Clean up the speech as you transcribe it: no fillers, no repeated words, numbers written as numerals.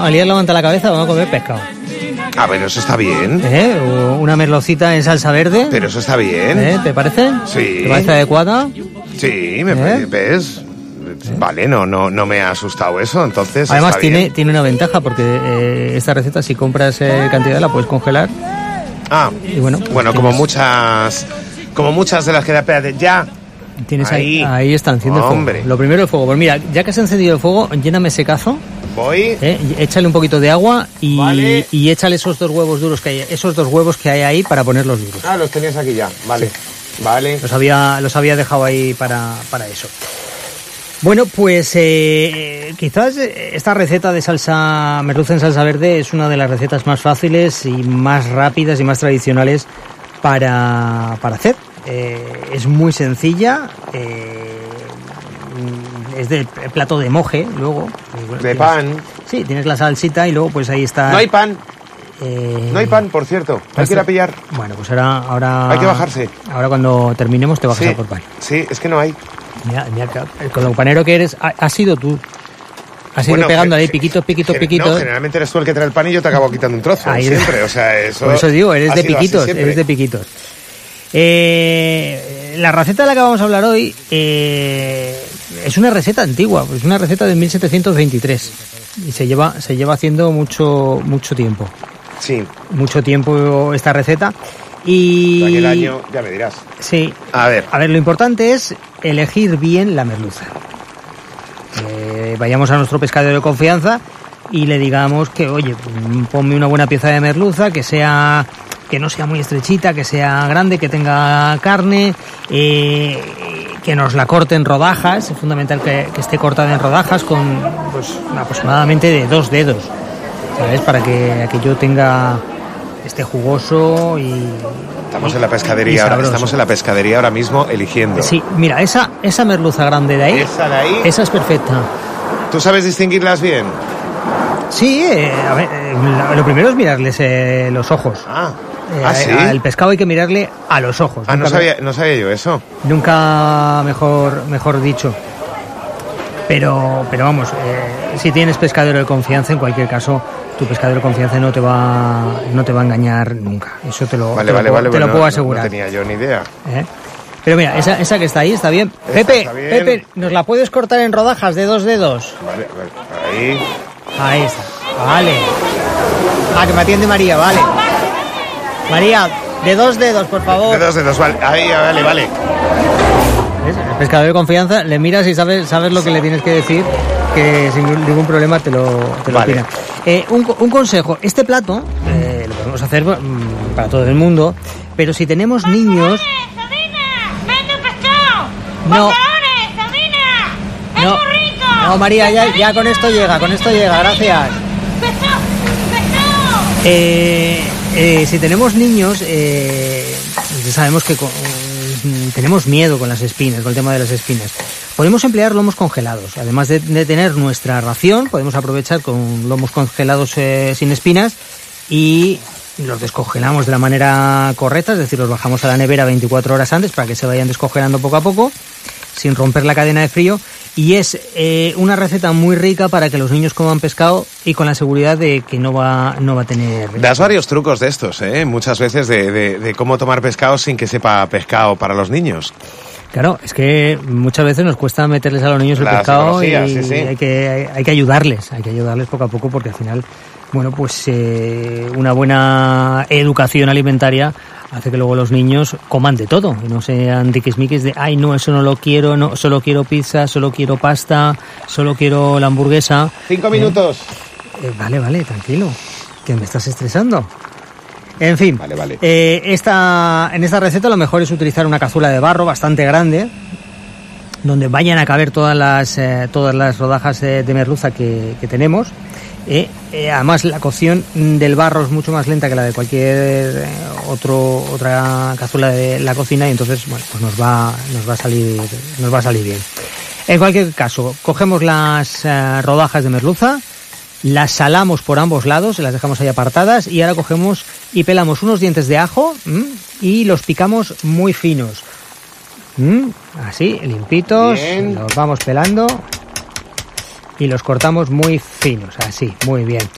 al día levanta la cabeza, vamos a comer pescado. Ah, pero eso está bien. O una merlocita en salsa verde. Pero eso está bien. ¿Te parece? Sí. ¿Te parece adecuada? Sí, me parece, ¿ves? Vale, no me ha asustado eso, entonces. Además tiene una ventaja porque esta receta, si compras cantidad, la puedes congelar. Ah, y bueno, como muchas de las que da. Espérate, ya. Tienes ahí está enciende el fuego. Lo primero el fuego. Pues mira, ya que has encendido el fuego, lléname ese cazo. Voy. Échale un poquito de agua y, vale. Y échale esos 2 huevos duros que hay, esos 2 huevos que hay ahí para ponerlos duros. Ah, los tenías aquí ya. Vale. Sí. Vale. Los había dejado ahí para eso. Bueno, pues quizás esta receta de salsa merluza en salsa verde es una de las recetas más fáciles y más rápidas y más tradicionales para hacer. Es muy sencilla, es de plato de moje, luego. De pan. Sí, tienes la salsita y luego pues ahí está. No hay pan. No hay pan, por cierto. Hay que ir a pillar. Bueno, pues ahora... Hay que bajarse. Ahora cuando terminemos te bajas a por pan. Sí, es que no hay. Mira, con lo panero que eres, has sido tú. Has ido pegando ahí piquitos. No, generalmente eres tú el que trae el pan y yo te acabo quitando un trozo. Ahí siempre, o sea, eso... Por eso digo, eres de piquitos. La receta de la que vamos a hablar hoy es una receta antigua, es una receta de 1723 y se lleva haciendo mucho tiempo. Sí. Mucho tiempo esta receta. Y aquel año ya me dirás. Sí. A ver, lo importante es elegir bien la merluza. Vayamos a nuestro pescadero de confianza y le digamos que, oye, ponme una buena pieza de merluza, que no sea muy estrechita, que sea grande, que tenga carne, que nos la corte en rodajas. Es fundamental que esté cortada en rodajas con pues aproximadamente de 2 dedos, ¿sabes? Para que aquello esté jugoso y... Estamos en la pescadería ahora mismo eligiendo. Sí, mira, esa merluza grande de ahí. ¿Esa de ahí? Esa es perfecta. ¿Tú sabes distinguirlas bien? Sí, a ver, lo primero es mirarles los ojos. ¿Sí? Al pescado hay que mirarle a los ojos. No sabía yo eso. Nunca mejor dicho. Pero vamos, si tienes pescadero de confianza, en cualquier caso, tu pescadero de confianza no te va a engañar nunca. Eso te lo puedo asegurar. No tenía yo ni idea. Pero mira, esa que está ahí está bien. Pepe, ¿nos la puedes cortar en rodajas de 2 dedos? Vale, ahí. Ahí está, vale. Que me atiende María, vale. María, de 2 dedos, por favor. De 2 dedos, vale. Ahí, vale. ¿Ves? El pescador de confianza, le miras y sabes lo que le tienes que decir, que sin ningún problema te lo opina. Un consejo, este plato lo podemos hacer para todo el mundo, pero si tenemos niños... No. ¡Es muy rico! No, María, ya con esto llega, gracias. Si tenemos niños, sabemos que tenemos miedo con las espinas, con el tema de las espinas. Podemos emplear lomos congelados. Además de tener nuestra ración, podemos aprovechar con lomos congelados sin espinas y los descongelamos de la manera correcta, es decir, los bajamos a la nevera 24 horas antes para que se vayan descongelando poco a poco, sin romper la cadena de frío. Y es una receta muy rica para que los niños coman pescado y con la seguridad de que no va a tener... Das varios trucos de estos, muchas veces de cómo tomar pescado sin que sepa pescado para los niños. Claro, es que muchas veces nos cuesta meterles a los niños el pescado y sí. Hay que ayudarles poco a poco, porque al final, bueno, pues una buena educación alimentaria hace que luego los niños coman de todo y no sean tiquismiquis de ay no, eso no lo quiero, no, solo quiero pizza, solo quiero pasta, solo quiero la hamburguesa. 5 minutos. Vale, tranquilo, que me estás estresando. En fin, vale. En esta receta lo mejor es utilizar una cazuela de barro bastante grande, donde vayan a caber todas las rodajas de merluza que tenemos. Además, la cocción del barro es mucho más lenta que la de cualquier otra cazuela de la cocina, y entonces, bueno, pues nos va a salir bien. En cualquier caso, cogemos las rodajas de merluza, las salamos por ambos lados, las dejamos ahí apartadas, y ahora cogemos y pelamos unos dientes de ajo y los picamos muy finos. Así, limpitos, bien. Los vamos pelando y los cortamos muy finos, así, muy bien.